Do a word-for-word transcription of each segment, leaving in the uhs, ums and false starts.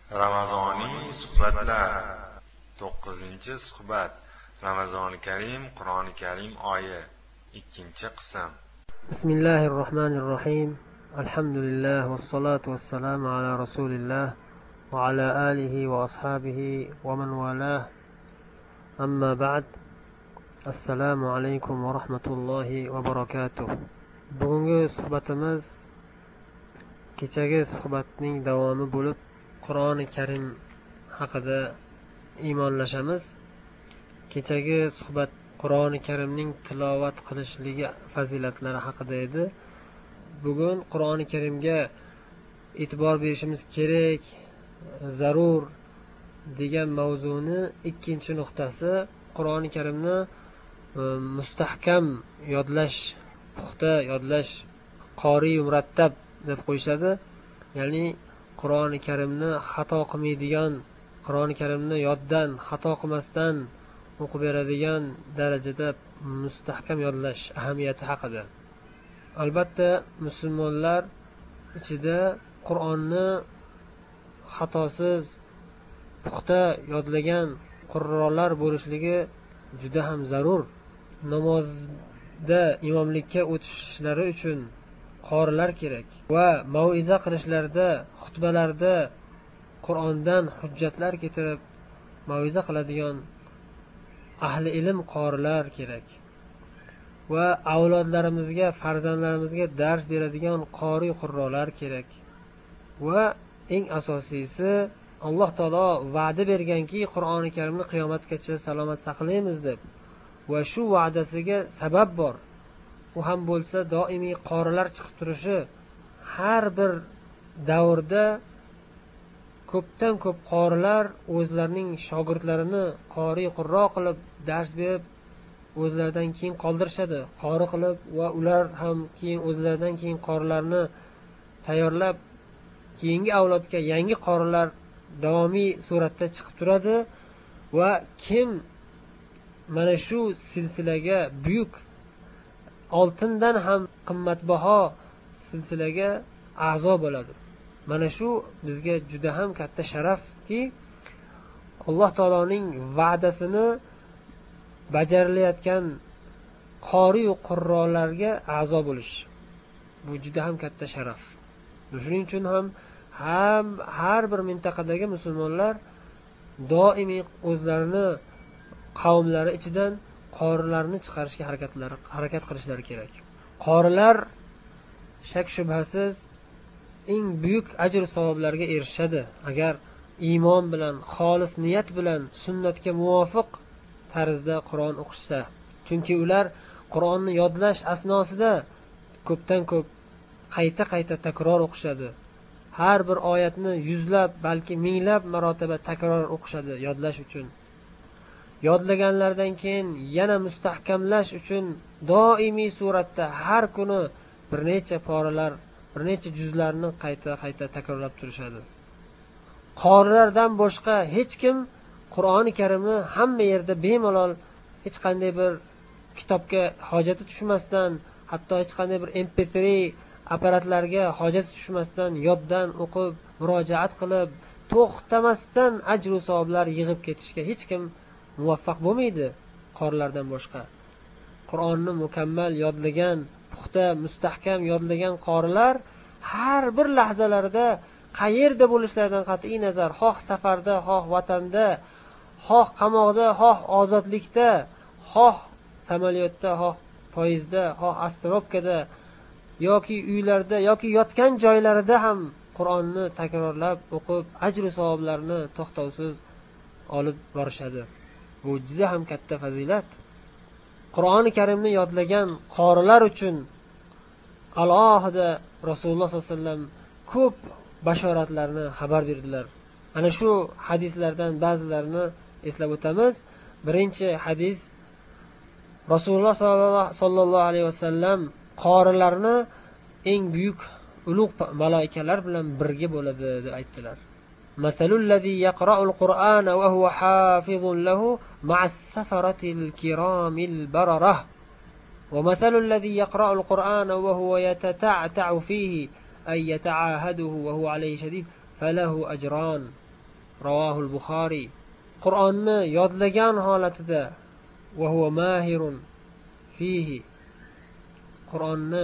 Ramazoniy suhbatlar. to'qqizinchi suhbat. Ramazoni Karim, Qur'oni Karim oyi. ikkinchi qism. Bismillahir Rahmanir Rahim. Alhamdulillah vassalatu vassalamu ala Rasulillah va ala alihi va ashabihi va man walah. Amma ba'd. Assalomu alaykum va rahmatullohi va barakatuh. Bugungi suhbatimiz kechagi suhbatning davomi bo'lib, Qur'oni Karim haqida iymonlashamiz. Kechagi suhbat Qur'oni Karimning tilovat qilishligi fazilatlari haqida edi. Bugun Qur'oni Karimga e'tibor berishimiz kerak, zarur degan mavzuni ikkinchi nuqtasi Qur'oni Karimni mustahkam yodlash, puxta yodlash, qori murattab deb qo'yishadi. Ya'ni Qur'oni Karimni xato qilmaydigan, Qur'oni Karimni yoddan, xato qilmasdan o'qib beradigan darajada mustahkam yodlash ahamiyati haqida. Albatta, musulmonlar ichida Qur'onni xatosiz, puxta yodlagan qurrolar bo'lishligi juda ham zarur. Namozda imomlikka o'tishlari uchun qorilar kerak va mau'iza qilishlarda, xutbalarda Qur'ondan hujjatlar keltirib mau'iza qiladigan ahli ilm qorilar kerak va avlodlarimizga, farzandlarimizga dars beradigan qori qurrolar kerak. Va eng asosiysi, Alloh taolo va'da berganki, Qur'oni Karimni qiyomatgacha salomat saqlaymiz deb. Va shu va'dasiga sabab bor. U ham bo'lsa doimiy qorilar chiqib turishi, har bir davrda ko'pdan ko'p qorilar o'zlarining shogirdlarini qori qurro qilib dars berib o'zlaridan keyin qoldirishadi, qori qilib, va ular ham keyin o'zlaridan keyin qorilarni tayyorlab keyingi avlodga yangi qorilar davomiy suratda chiqib turadi. Va kim mana shu silsilaga, buyuk oltindan ham qimmatbaho silsilaga a'zo bo'ladi. Mana shu bizga juda ham katta sharafki, Alloh taoloning va'dasini bajarilayotgan qori va qurrolarga a'zo bo'lish. Bu juda ham katta sharaf. Shuning uchun ham ham har bir mintaqadagi musulmonlar doimiy o'zlarini qavmlari ichidan qorilarni chiqarishga harakatlari harakat qilishlari kerak. Qorilar shak shubhasiz eng buyuk ajr savoblarga erishadi agar iymon bilan, xolis niyat bilan, sunnatga muvofiq tarzda Qur'on o'qishsa. Chunki ular Qur'onni yodlash asnosida ko'pdan ko'p qayta-qayta takror o'qishadi. Har bir oyatni yuzlab, balki minglab marotaba takror o'qishadi yodlash uchun. Yodlaganlardan keyin yana mustahkamlash uchun doimiy suratda har kuni bir necha poralar, bir necha juzlarni qayta-qayta takrorlab turishadi. Qorilardan boshqa hech kim Qur'oni Karimni hamma yerda bemalol, hech qanday bir kitobga hojati tushmasdan, hatto hech qanday bir em pe tri apparatlarga hojati tushmasdan yoddan o'qib, murojaat qilib, to'xtamasdan ajr va savoblar yig'ib ketishga hech kim muvaffaq bo'lmaydi qorilardan boshqa. Qur'onni mukammal yodlagan, puxta, mustahkam yodlagan qorilar har bir lahzalarida qayerda bo'lishlaridan qat'iy nazar, xoh safarda, xoh vatanda, xoh qamoqda, xoh ozodlikda, xoh samolyotda, xoh poyezdda, xoh astrobkada yoki uylarda yoki yotgan joylarida ham Qur'onni takrorlab o'qib, ajr va savoblarni to'xtovsiz olib borishadi. Bu juda ham katta fazilat. Qur'oni Karimni yodlagan qorilar uchun alohida Rasululloh sollallohu alayhi vasallam ko'p bashoratlarni xabar berdilar. Ana shu hadislardan ba'zilarini eslab o'tamiz. Birinchi hadis, Rasululloh sollallohu alayhi vasallam qorilarni eng buyuk ulug' malaikalar bilan birga bo'ladi deb aytdilar. Masalul ladzi yaqra'ul Qur'ana wa huwa hafizun lahu ma'as safaratil kiramil bararah. ومثل الذي يقرأ القرآن وهو يتتعتع فيه أي يتعاهده وهو عليه شديد فله أجران Ravahul Buxoriy. Qur'onni yodlagan holatida va huwa mahirun fihi. Qur'onni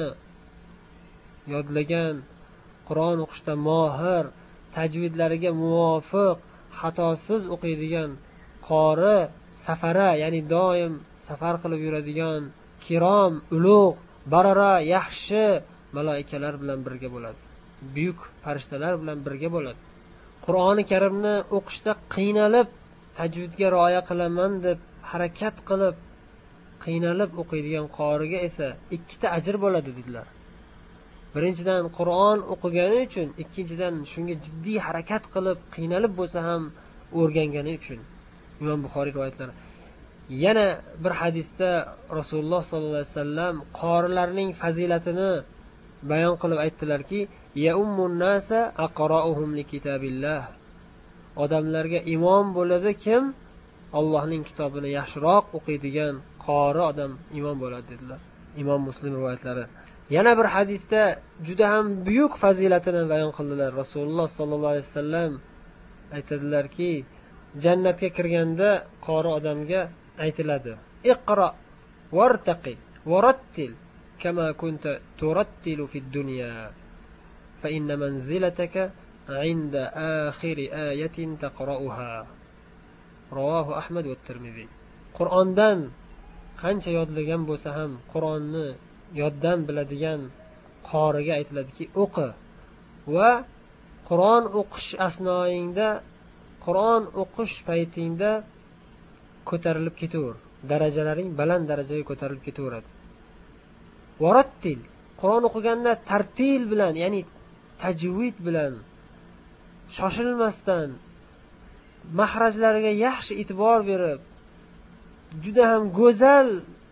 yodlagan, Qur'on o'qishda mohir, tajvidlariga muvofiq, xatosiz o'qiydigan qori safara, ya'ni doim safar qilib yuradigan kirom, ulug', barara, yaxshi malaikalar bilan birga bo'ladi. Buyuk farishtalar bilan birga bo'ladi. Qur'oni Karimni o'qishda qiynalib, tajvidga rioya qilaman deb harakat qilib, qiynalib o'qiydigan qoriga esa ikkita ajr bo'ladi dedilar. Birinchidan Qur'on o'qigani uchun, ikkinchidan shunga jiddiy harakat qilib, qiynalib bo'lsa ham o'rgangani uchun. Imom Buxoriy rivoyatlari. Yana bir hadisda Rasululloh sollallohu alayhi vasallam qorilarning fazilatini bayon qilib aytdilarki, ya ummun nasa aqra'uhum likitabillah. Odamlarga imom bo'ladi kim? Allohning kitobini yaxshiroq o'qiydigan qori odam imom bo'ladi dedilar. Imom Muslim rivoyatlari. Yana bir hadisda juda ham buyuk fazilatini bayon qildilar. Rasululloh sollallohu alayhi vasallam aytadilarki, jannatga kirganda qori odamga aytiladi: Iqra wartaqi warattil kama kunta turattilu fid dunya fa inna manzilataka 'inda akhir ayatin taqra'uha. Ravohu Ahmad va Tirmiziy. Qur'ondan qancha yodlagan bo'lsa ham, Qur'onni yoddan biladigan qoriga aytiladiki, o'qi va Qur'on o'qish asnoyingda, Qur'on o'qish paytingda ko'tarilib ketaver. Darajalaring baland darajaga ko'tarilib ketaveradi. Varattil, Qur'on o'qiganda tartil bilan, ya'ni tajvid bilan, shoshilmasdan, mahrajlariga yaxshi e'tibor berib, juda ham go'zal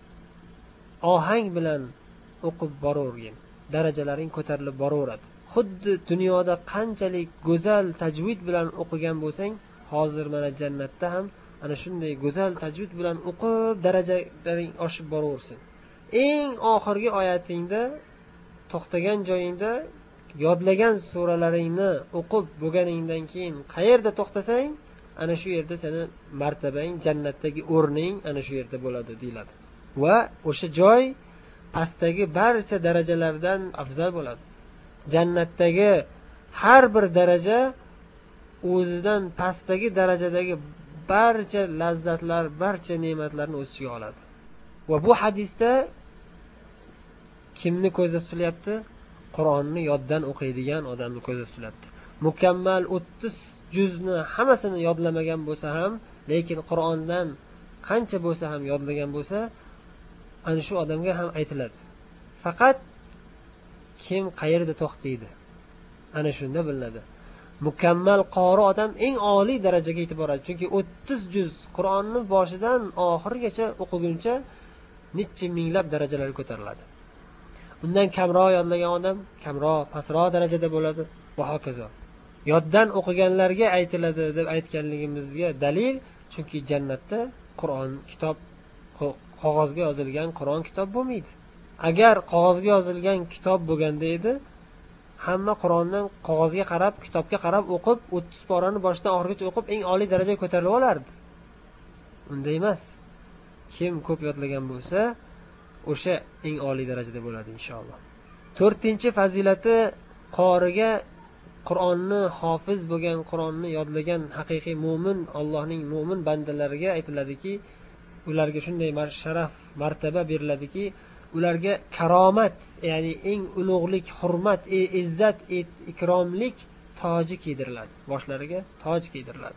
ohang bilan o'qib boravergin. Darajalaring ko'tarilib boraveradi. Xuddi dunyoda qanchalik go'zal tajvid bilan o'qigan bo'lsang, hozir mana jannatda ham ana shunday go'zal tajvid bilan o'qib darajalaring oshib boraversin. Eng oxirgi oyatingda, to'xtagan joyingda, yodlagan suralaringni o'qib bo'lganingdan keyin qayerda to'xtasang, ana shu yerda seni martabang, jannatdagi o'rning ana shu yerda bo'ladi deyiladi. Va o'sha joy pastdagi barcha darajalardan afzal bo'ladi. Jannatdagi har bir daraja o'zidan pastdagi darajadagi barcha lazzatlar, barcha ne'matlarni o'z ichiga oladi. Va bu hadisda kimni ko'zda tutilyapti? Qur'onni yoddan o'qiydigan odamni ko'zda tutilyapti. Mukammal o'ttiz juzni hammasini yodlamagan bo'lsa ham, lekin Qur'ondan qancha bo'lsa ham yodlagan bo'lsa, ana shu odamga ham aytiladi. Faqat kim qayerda to'xtaydi, ana shunda bilinadi. Mukammal qori odam eng oliy darajaga yetib boradi. Chunki o'ttiz juz Qur'onni boshidan oxirigacha o'qiguncha necha minglab darajalarga ko'tariladi. Undan kamroq yodlagan odam kamroq, pastroq darajada bo'ladi va hokazo. Yoddan o'qiganlarga aytiladi deb aytganligimizga dalil, chunki jannatda Qur'on kitob, qog'ozga yozilgan Qur'on kitob bo'lmaydi. Agar qog'ozga yozilgan kitob bo'lganda edi, hamma Qur'ondan qog'ozga qarab, kitobga qarab o'qib, o'ttiz porani boshidan oxirigacha o'qib, eng oliy darajaga ko'tarilib olardi. Unday emas. Kim ko'p yodlagan bo'lsa, o'sha eng oliy darajada bo'ladi inshaalloh. to'rtinchi fazilati, qoriga, Qur'onni hofiz bo'lgan, Qur'onni yodlagan haqiqiy mu'min, Allohning mu'min bandalariga aytiladiki, ularga shunday sharaf, martaba beriladiki, ularga karomat, ya'ni eng ulug'lik, hurmat, izzat, ikromlik toji kiydiriladi. Boshlariga toj kiydiriladi.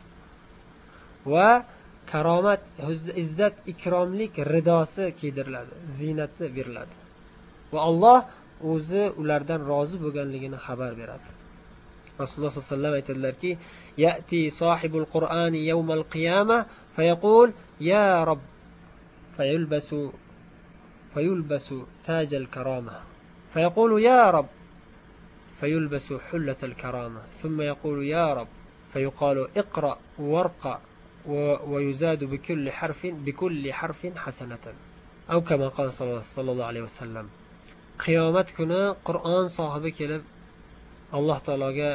Va karomat, izzat, ikromlik ridosi kiydiriladi, ziynati beriladi. Va Alloh o'zi ulardan rozi bo'lganligini xabar beradi. Rasululloh sollallohu alayhi vasallam aytadilarki, ya'ti sohibul Qur'ani yawmal qiyamah fayaqul ya Robb fayulbasu fayulbasu tajal karama fayaqulu ya Robb fayulbasu hullatal karama thumma yaqulu ya Robb fayuqalu iqra warqa wa yuzadu bikulli harfin bikulli harfin hasanatan aw kama qala sallallohu alayhi vasallam. Qiyomat kuni Qur'on sohibi kelib Alloh taologa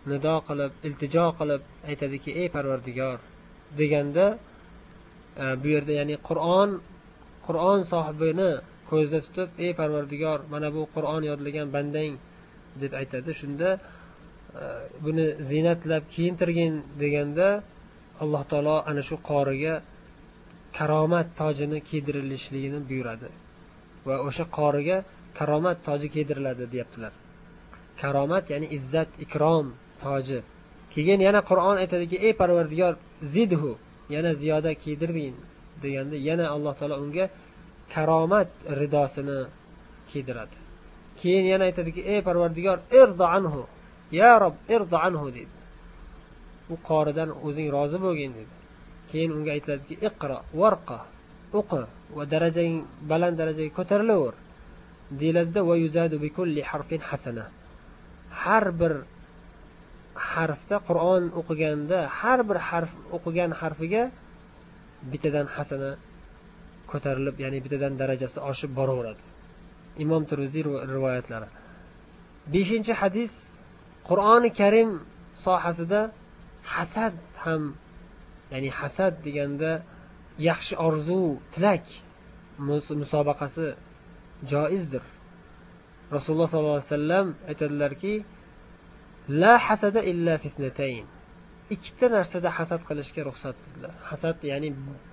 nido qilib iltijo qilib aytadiki, ey Parvardigor deganda, bu yerda ya'ni Qur'on Qur'on sohibini ko'zda tutib, ey Parvardigor, mana bu Qur'on yodlagan bandang deb aytadi. Shunda buni zinatlab kiyintirgin deganda, Alloh taolo ana shu qoriga karomat tojini kiydirilishligini buyuradi va o'sha qoriga karomat toji kiydiriladi deyaptilar. Karomat ya'ni izzat, ikrom toji. Keyin yana Qur'on aytadiki, ey Parvardigor, zidhu, yana ziyoda kiydiring deganda, yana Alloh taolo unga karomat ridosini kiydiradi. Keyin yana aytadiki, ey Parvardigor, irda anhu, ya Rob, irda anhu dedi. U qoridan o'zing rozi bo'lgin dedi. Keyin unga aytiladiki, iqra warqa, o'qi va darajang baland darajaga ko'tarilaver deyiladi. Va yuzadu bi kulli harfin hasana. Har bir harfda, Qur'on o'qiganda har bir harf o'qigan harfiga bittadan hasana ko'tarilib, ya'ni bittadan darajasi oshib boraveradi. Imom Termiziy rivoyatlari. beshinchi hadis, Qur'oni Karim sohasida hasad ham, ya'ni hasad deganda yaxshi orzu, tilak musobaqasi joizdir. Rasululloh sollallohu alayhi vasallam aytadilarki, la hasada illa fitnatayn. Ikkita narsada hasad qilishga ruxsat dedilar. Hasad ya'ni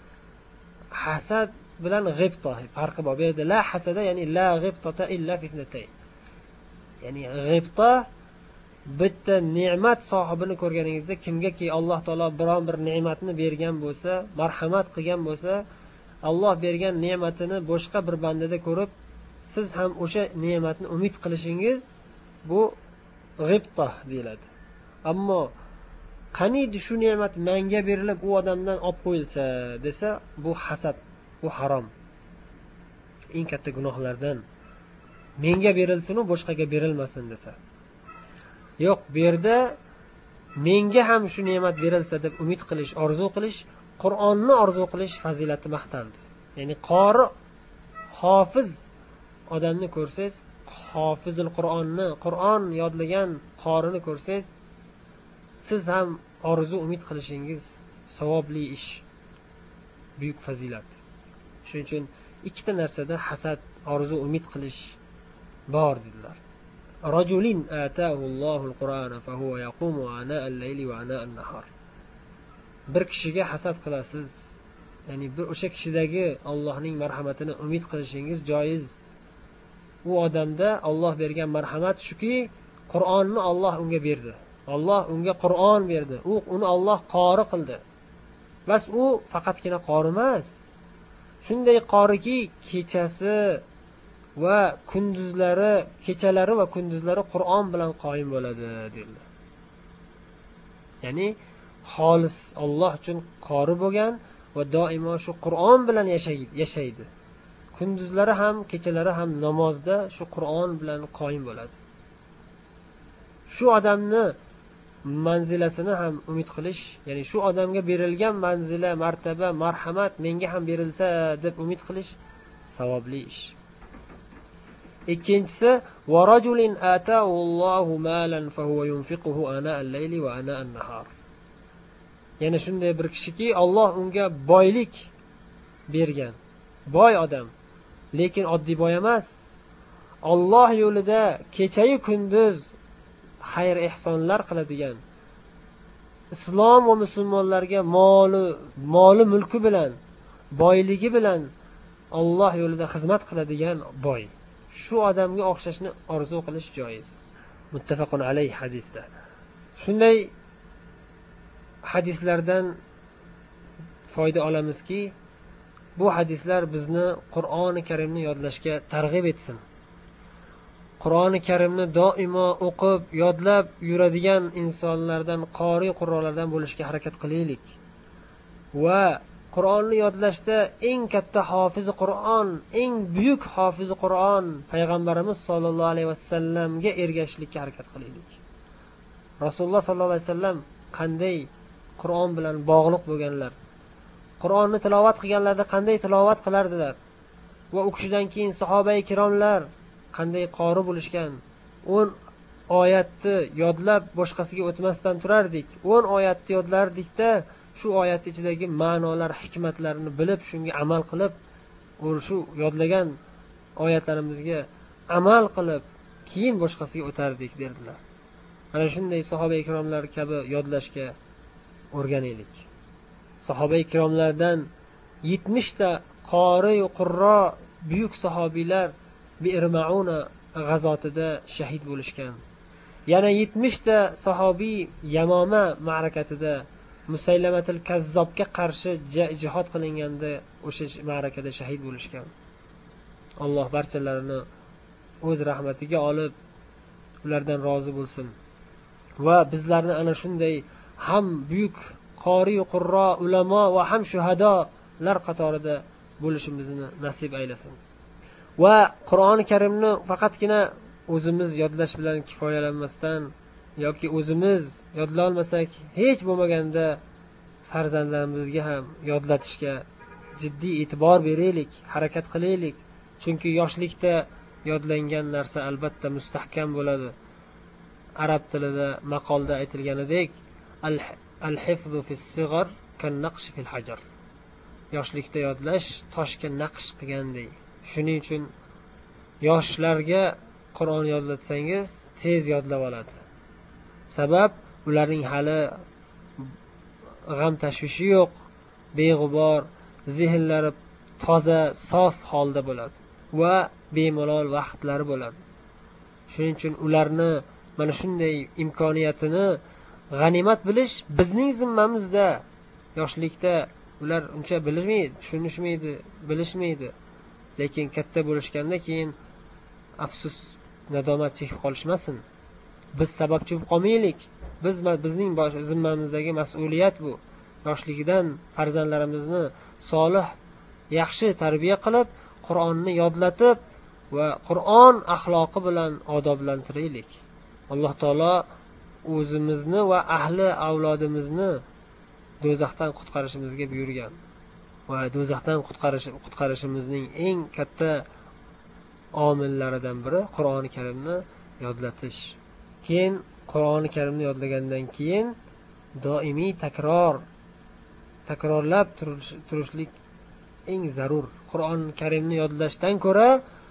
hasad bilan g'ibta farqi bor. Bu yerda la hasada ya'ni la g'ibtata illa fitnatayn. Ya'ni g'ibta bitta ne'mat sohibini ko'rganingizda, kimgaki Alloh taolo biron bir ne'matni bergan bo'lsa, marhamat qilgan bo'lsa, Alloh bergan ne'matini boshqa bir bandada ko'rib, siz ham o'sha ne'matni umid qilishingiz, bu g'ibta deyiladi. Ammo qaniydi shu ne'mat menga berilib, u odamdan olib qo'yilsa desa, bu hasad, bu harom. Eng katta gunohlardan. Menga berilsin, u boshqaga berilmasin desa. Yo'q, bu yerda menga ham shu ne'mat berilsa deb umid qilish, orzu qilish, Qur'onni orzu qilish fazilati maqtaldi. Ya'ni qori, hofiz odamni ko'rsangiz, hofizul Qur'onni, Qur'on yodlagan qorini ko'rsangiz, siz ham orzu umid qilishingiz savobli ish, buyuk fazilat. Shuning uchun ikkita narsada hasad, orzu umid qilish bor dedilar. Rajulin atahu Allohul Qur'ana fa huwa yaqumu ana al-layli wa ana an-nahar. Bir kishiga hasad qilasiz, ya'ni bir o'sha kishidagi Allohning marhamatini umid qilishingiz joiz. U odamda Alloh bergan marhamat shuki, Qur'onni Alloh unga berdi. Alloh unga Qur'on berdi. U uni Alloh qori qildi. Bas u faqatgina qori emas. Shunday qoriki, kechasi va kunduzlari, kechalari va kunduzlari Qur'on bilan qoyim bo'ladi dedilar. Ya'ni xolis Alloh uchun qori bo'lgan va doimo shu Qur'on bilan yashaydi. Kunduzlari ham, kechalari ham namozda shu Qur'on bilan qoyim bo'ladi. Shu odamni manzilasini ham umid qilish, ya'ni shu odamga berilgan manzila, martaba, marhamat menga ham berilsa deb umid qilish savobli ish. Ikkinchisi, va rajulin ataahu Allohu malan fa huwa yunfiquhu ana al-layli va ana an-nahar. Ya'ni shunday bir kishiki, Alloh unga boylik bergan. Boy odam, lekin oddiy boy emas. Alloh yo'lida kecha-yu kunduz xayr ehsonlar qiladigan, islom va musulmonlarga moli, moli mulki bilan, boyligi bilan Alloh yo'lida xizmat qiladigan boy. Shu odamga o'xshashni orzu qilish joiz. Muttafaqun alayh hadisda. Shunday hadislardan foyda olamizki, bu hadislar bizni Qur'oni Karimni yodlashga targ'ib etsin. Qur'oni Karimni doimo o'qib, yodlab yuradigan insonlardan, qori qurrolardan bo'lishga harakat qilaylik. Va Qur'onni yodlashda eng katta hofizi Qur'on, eng buyuk hofizi Qur'on payg'ambarimiz sollallohu alayhi vasallamga ergashishlikka harakat qilaylik. Rasululloh sollallohu alayhi vasallam qanday Qur'on bilan bog'liq bo'lganlar, Qur'onni tilovat qilganlarda qanday tilovat qilardilar va u kishidan keyin sahoba-i kiromlar qanday qori bo'lishgan, oyatni yodlab boshqasiga o'tmasdan turardik, o'n oyatni yodlardikda shu oyat ichidagi ma'nolar, hikmatlarini bilib, shunga amal qilib, shu yodlagan oyatlarimizga amal qilib, keyin boshqasiga o'tardik dedilar. Ana shunday sahoba ikromlar kabi yodlashga o'rganaylik. Sahoba ikromlardan yetmish ta qori va qurro buyuk sahobiylar Bi'r Ma'una g'azotida shahid bo'lishgan. Yana yetmish ta sahobiy Yamoma ma'rakatida Musaylamatul Kazzobga qarshi jihad qilinganda o'sha ma'rakada shahid bo'lishgan. Alloh barchalarini o'z rahmatiga olib, ulardan rozi bo'lsin va bizlarni ana shunday ham buyuk qori va qurro, ulamo va ham shuhadolar qatorida bo'lishimizni nasib aylasin. Va Qur'oni Karimni faqatgina o'zimiz yodlash bilan kifoyalanmasdan yoki o'zimiz yodlay olmasak, hech bo'lmaganda farzandlarimizga ham yodlatishga jiddiy e'tibor beraylik, harakat qilaylik. Chunki yoshlikda yodlangan narsa albatta mustahkam bo'ladi. Arab tilida maqolda aytilganidek, al-hifzu fis-sighar kan-naqsh fil-hajar. Yoshlikda yodlash toshga naqsh qilgandek. Shuning uchun yoshlarga Qur'on yodlatsangiz tez yodlab oladi. Sabab ularning hali g'am tashvishi yo'q, beg'ubor, zehnlari toza, sof holda bo'ladi va bemalol vaqtlari bo'ladi. Shuning uchun ularni mana shunday imkoniyatini g'animat bilish bizning zimmamizda. Yoshlikda ular uncha bilmaydi, tushunishmaydi, bilishmaydi. Lekin katta bo'lishganda keyin afsus, nadomat chekib qolishmasin. Biz sababchi bo'lib qolmaylik. Biz bizning zimmamizdagi mas'uliyat bu. Yoshligidan farzandlarimizni solih, yaxshi tarbiya qilib, Qur'onni yodlatib va Qur'on axloqi bilan odoblantiraylik. Alloh taolo o'zimizni va ahli avlodimizni do'zaxdan qutqarishimizga buyurgan. Va do'zaxdan qutqarish qutqarishimizning eng katta omillaridan biri Qur'oni Karimni yodlatish. Keyin Qur'oni Karimni yodlagandan keyin doimiy takror takrorlab turishlik eng zarur. Qur'oni Karimni yodlashdan ko'ra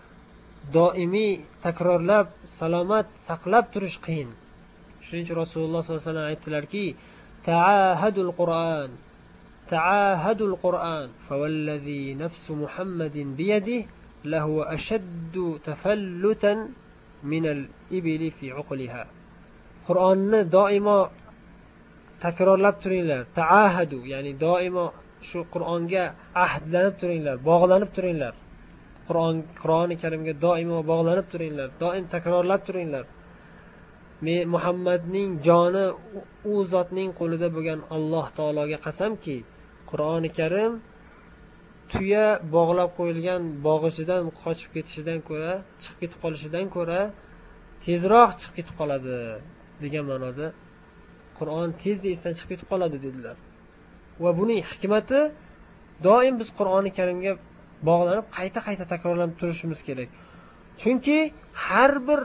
doimiy takrorlab salomat saqlab turish qiyin. Shuning uchun Rasululloh sollallohu alayhi vasallam aytdilarki, ta'ahadul Qur'an ta'ahadul Qur'an fawallazi nafsu Muhammadin biyadihi lahu ashaddu tafallutan min al-ibli fi uqliha. Qur'onni doimo takrorlab turinglar. Ta'ahadu, ya'ni doimo shu Qur'onga ahdlanib turinglar, bog'lanib turinglar. Qur'on Qur'oni Karimga doimo bog'lanib turinglar, doim takrorlab turinglar. Men Muhammadning joni u zotning qo'lida bo'lgan Alloh taologa qasamki, Qur'oni Karim tuya bog'lab qo'yilgan bog'ichidan qochib ketishidan ko'ra, chiqib ketib qolishidan ko'ra tezroq chiqib ketib qoladi degan ma'noda Qur'on tezda esdan chiqib ketib qoladi dedilar. Va buning hikmati doim biz Qur'oni Karimga bog'lanib qayta-qayta takrorlanib turishimiz kerak. Chunki har bir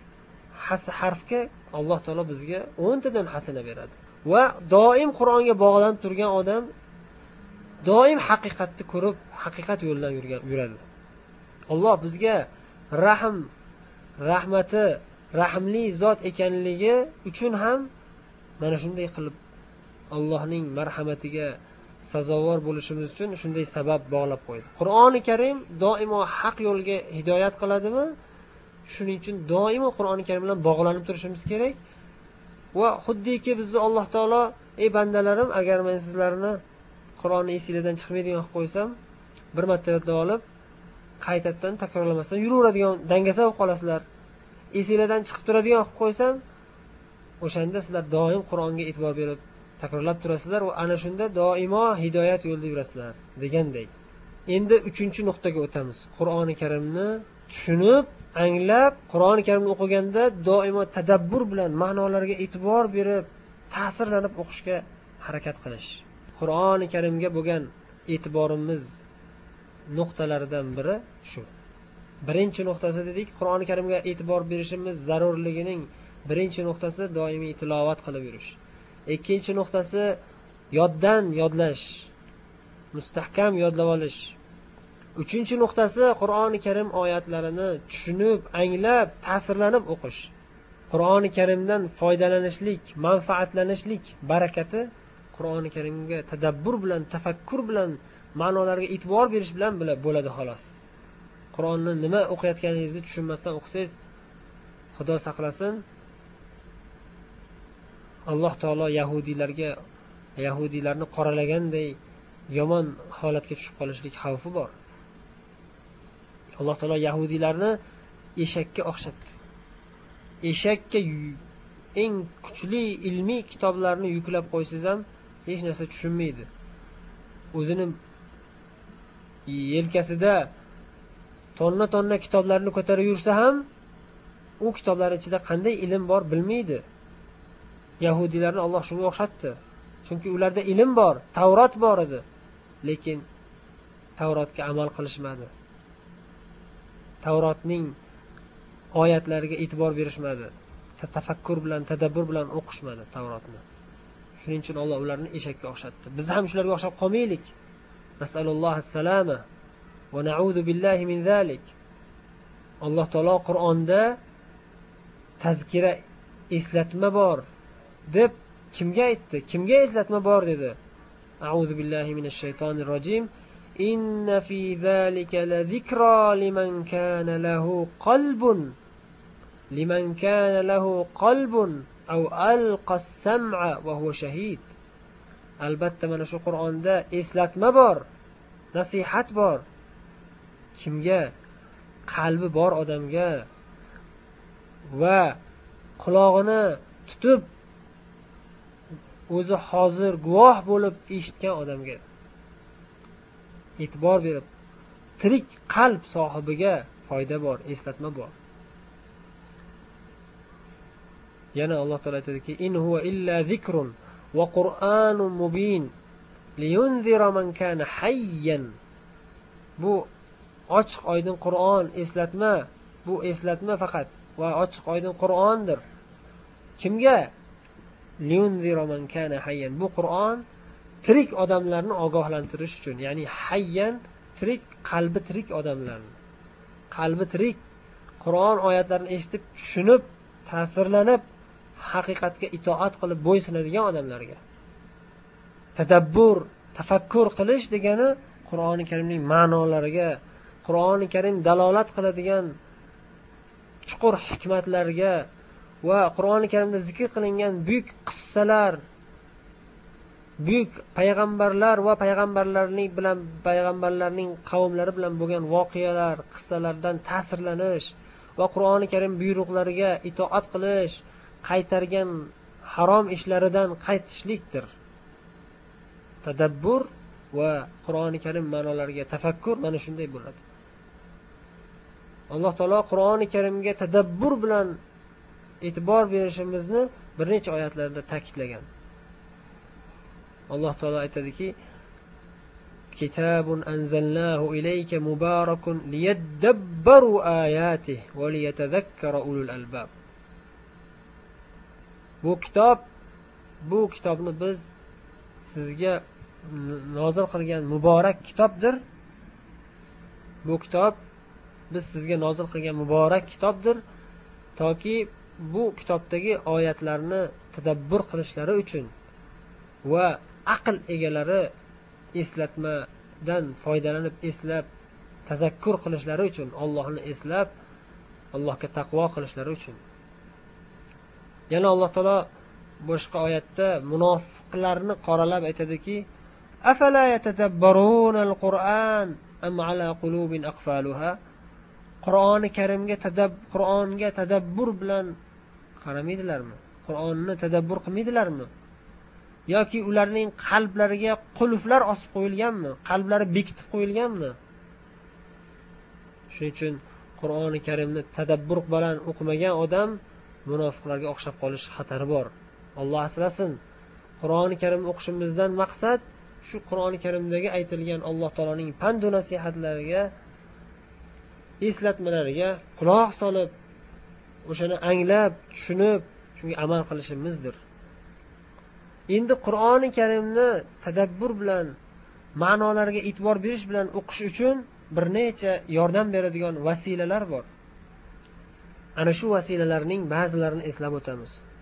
harfga Alloh taolo bizga o'n tadan hasana beradi. Va doim Qur'onga bog'lanib turgan odam doim haqiqatni ko'rib, haqiqat yo'lidan yuradi. Alloh bizga rahm, rahmati, rahmli zot ekanligi uchun ham mana shunday qilib Allohning marhamatiga sazovor bo'lishimiz uchun shunday sabab bog'lab qo'ydi. Qur'oni Karim doimo haq yo'lga hidoyat qiladimi? Shuning uchun doimo Qur'oni Karim bilan bog'lanib turishimiz kerak. Va xuddiki bizni Alloh taolo, ey bandalarim, agar men sizlarni Qur'onni esingizdan chiqmaydigan qilib qo'ysam, bir marta yodlab olib, qaytadan takrorlamasdan yuraveradigan dangasa bo'lib qolasizlar. Esingizdan chiqib turadigan qilib qo'ysam, o'shanda sizlar doim Qur'onga e'tibor berib takrorlab turasizlar va ana shunda doimo hidoyat yo'lida yurasizlar degandek. Endi uchinchi nuqtaga o'tamiz. Qur'oni Karimni tushunib, anglab, Qur'oni Karimni o'qiganda doimo tadabbur bilan ma'nolarga e'tibor berib, ta'sirlanib o'qishga harakat qilish. Qur'oni Karimga bo'lgan e'tiborimiz nuqtalaridan biri shu. Birinchi nuqtasi dedik, Qur'oni Karimga e'tibor berishimiz zarurligining birinchi nuqtasi doimiy tilovat qilib yurish. Ikkinchi nuqtasi yoddan yodlash, mustahkam yodlab olish. Uchinchi nuqtasi Qur'oni Karim oyatlarini tushunib, anglab, ta'sirlanib o'qish. Qur'oni Karimdan foydalanishlik, manfaatlanishlik barakati Qur'oni Karimga tadabbur bilan, tafakkur bilan, ma'nolarga e'tibor berish bilan bo'ladi xolos. Qur'onni nima o'qiyotganingizni tushunmasdan o'qisangiz, Xudo saqlasin, Alloh taolo yahudiylarga, yahudiylarni qoralaganday yomon holatga tushib qolishlik xavfi bor. Alloh taolo yahudiylarni eshakka o'xshatdi. Eshakka eng kuchli ilmiy kitoblarni yuklab qo'ysangiz ham hech narsa tushunmaydi. O'zini yelkasida tonna-tonna kitoblarni ko'tarib yursa ham, u kitoblar ichida qanday ilm bor bilmaydi. Yahudiylarni Alloh shunga o'xshatdi. Chunki ularda ilm bor, Tavrot bor edi, lekin Tavrotga amal qilishmadi. Tavrotning oyatlariga e'tibor berishmadi. Tafakkur bilan, tadabbur bilan o'qishmadi Tavrotni. Shuning uchun Alloh ularni eshakka o'xshatdi. Biz ham shularga o'xshab qolmaylik. Nasallallohu as-salama va na'udhu billahi min zalik. Alloh taolo Qur'onda tazkira, eslatma bor deb kimga aytdi? Kimga eslatma bor dedi? A'udhu billahi minash shaytonir rojim. Inna fi zalika la zikra liman kana lahu qalbun liman kana lahu qalbun aw alqa as-sam'a wa huwa shahid. Albatta mana shu Qur'onda eslatma bor, nasihat bor. Kimga? Qalbi bor odamga va quloqini tutib o'zi hozir guvoh bo'lib eshitgan odamga e'tibor berib, tirik qalb sohibiga foyda bor, eslatma bor. Yana Alloh taolay aytadiki: "In huwa illa zikrun va Qur'anun mubin liyunzira man kana hayyan." Bu ochiq oydin Qur'on, eslatma, bu eslatma faqat va ochiq oydin Qur'ondir. Kimga? Liyunzira man kana hayyan. Bu Qur'on tirik odamlarni ogohlantirish uchun, ya'ni hayyan tirik, qalbi tirik odamlarni. Qalbi tirik Qur'on oyatlarini eshitib, tushunib, ta'sirlanib, haqiqatga itoat qilib bo'ysunadigan odamlarga. Tadabbur, tafakkur qilish degani Qur'oni Karimning ma'nolariga, Qur'oni Karim dalolat qiladigan chuqur hikmatlarga va Qur'oni Karimda zikr qilingan buyuk qissalar, buyuk payg'ambarlar va payg'ambarlarning bilan payg'ambarlarning qavmlari bilan bo'lgan voqealar, qissalardan ta'sirlanish va Qur'oni Karim buyruqlariga itoat qilish, qaytargan harom ishlaridan qaytishlikdir. Tadabbur va Qur'oni Karim ma'nolariga tafakkur mana shunday bo'ladi. Alloh taolo Qur'oni Karimga tadabbur bilan e'tibor berishimizni bir necha oyatlarda ta'kidlagan. Alloh taolo aytadiki: "Kitabun anzalnahu ilayka mubarakun liyadabbaru ayatihi va liyatadhakkara ulul albab." Bu kitob, bu kitobni biz sizga nozil qilgan muborak kitobdir. Bu kitob biz sizga nozil qilgan muborak kitobdir, toki bu kitobdagi oyatlarni tadabbur qilishlari uchun va aql egalari eslatmadan foydalanib, eslab, tazakkur qilishlari uchun, Allohni eslab, Allohga taqvo qilishlari uchun. Yana Alloh taolo boshqa oyatda munofiqlarni qoralab aytadiki: "Afala yatadabbarunal Qur'an am ala qulubin aqfaluha?" Qur'oni Karimga tadabbur, Qur'onga tadabbur bilan qaramaydilarmi? Qur'onni tadabbur qilmaydilarmi? Yoki ularning qalblariga qulflar osib qo'yilganmi? Qalblari bekitib qo'yilganmi? Shuning uchun Qur'oni Karimni tadabbur bilan o'qimagan odam munofiqlarga o'xshab qolish xatari bor. Alloh asrasin. Qur'oni Karim o'qishimizdan maqsad shu Qur'oni Karimdagi aytilgan Alloh taoloning pand va nasihatlariga, eslatmalariga quloq solib, o'shani anglab, tushunib, shunga amal qilishimizdir. Endi Qur'oni Karimni tadabbur bilan, ma'nolariga e'tibor berish bilan o'qish uchun bir necha yordam beradigan vasilalar bor. Ana shu vasilalarning ba'zilarini eslab o'tamiz.